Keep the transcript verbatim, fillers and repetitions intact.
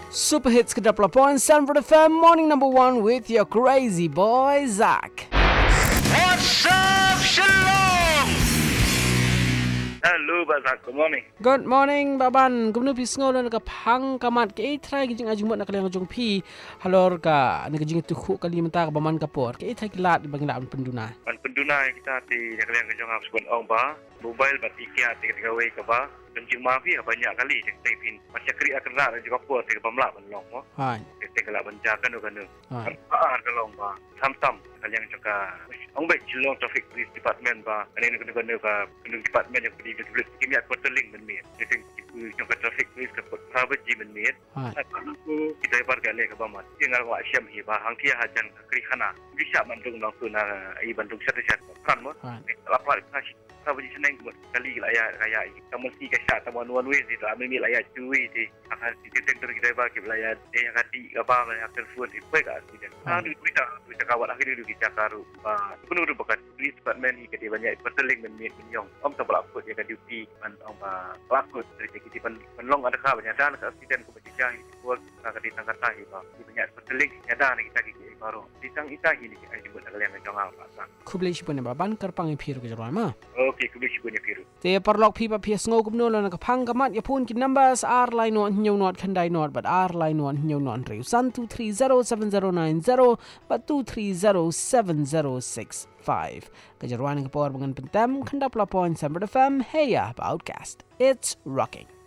Super Hits ke dua puluh point Sanford F M Morning number one with your crazy boy Zach. What's up, Shalom? Hello, Bazak. Good morning. Good morning, Baban. Kumno pisngol na nakapang kamat kay try gijing ajumot na kalang jong pi halor ka nagajing tuhu kali menta ka baman kapor kay try kilat bang laan penduna. Pan penduna kita ti kalang jong hap sebon ong ba mobile bat ikia ti gawe ka ba penjing mafi banyak kali cek pin macam kri akan ra juga puas ti pamla penlong mo. Hai. Ti kala benjakan do kan. Hai. Ah kalong ba. Sam-sam kalang jaka ong baik cilong traffic police department ba ani ni kena ka kena department yang di di kimia quarterling men mi. Jadi jong traffic police ka private ji men mi. Hai. Aku kita bar gale ka ba mat. Tinggal wa syam hi ba hang kia hajan kri khana. Bisa mandung nang tu na ai bandung sat-sat kan mo. Lapar kasi sabu di seneng kali laya raya kamu si kasat tamu nuan wis itu ambil mi laya cuwi di akan di tender kita bagi laya eh yang kati apa laya telefon di baik kan tidak ah di kita kita kawan akhirnya di kita karu ah penuh tu bekat di department ni kita banyak perteling men menyong om tak pelakut ya kan duty man om pelakut dari kita pen penlong ada kah banyak dan aksiden kompetisi buat nak di tangkat tahi ba banyak perteling ada ni kita kita baru di tang ita ini ai buat kalian jong apa Kublish pun baban karpang ipir ke jarwa ma. Okey, kublish punya piru. Te parlok pi pa pies ngau kumno na kapang kamat ya pun kin numbers r line one nyo not khandai not but r line one nyo not re san two three zero seven zero nine zero but two three zero seven zero six five. Kajarwan ke power bangan pentam khandap la point Sanford F M hey ya outcast. It's rocking.